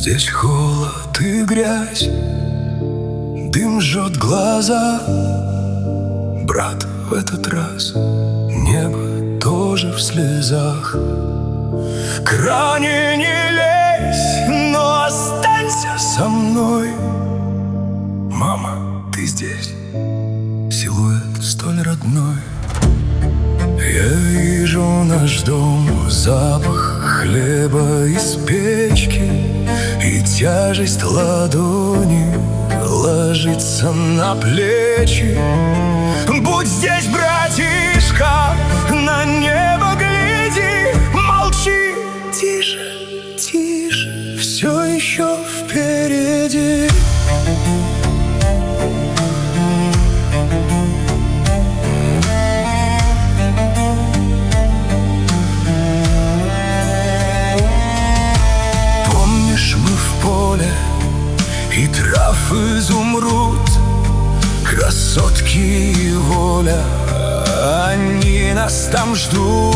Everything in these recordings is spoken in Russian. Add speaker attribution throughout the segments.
Speaker 1: Здесь холод и грязь, дым жжет глаза. Брат, в этот раз небо тоже в слезах. К ране не лезь, но останься со мной. Мама, ты здесь, силуэт столь родной. Я вижу наш дом, запах хлеба из печки, и тяжесть ладони ложится на плечи. Будь здесь, братишка, на небо гляди, молчи, тише, тише, все еще впереди. И трав изумруд, красотки и воля, они нас там ждут.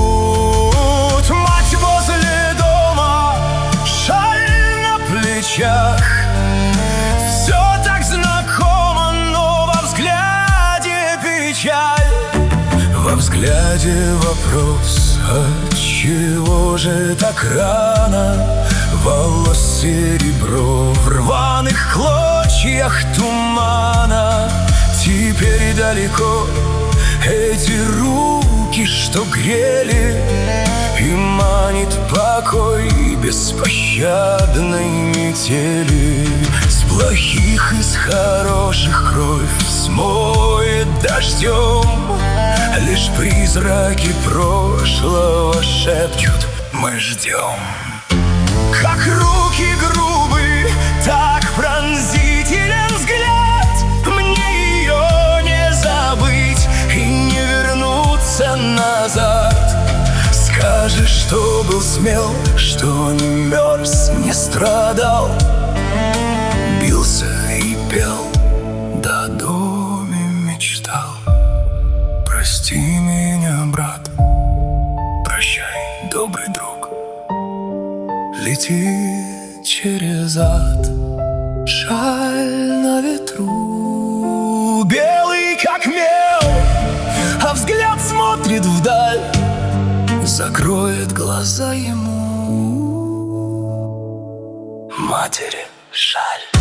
Speaker 1: Мать возле дома, шаль на плечах, все так знакомо, но во взгляде печаль. Во взгляде вопрос, отчего же так рано? Волос серебро в рваных клочьях тумана. Теперь далеко эти руки, что грели, и манит покой беспощадной метели. С плохих и с хороших кровь смоет дождем. Лишь призраки прошлого шепчут: мы ждем. Как руки грубы, так пронзителен взгляд. Мне ее не забыть и не вернуться назад. Скажешь, что был смел, что не мерз, не страдал, бился и пел, да о доме мечтал. Прости меня, брат, прощай, добрый друг. Летит через ад шаль на ветру, белый как мел, а взгляд смотрит вдаль, закроет глаза ему матери шаль.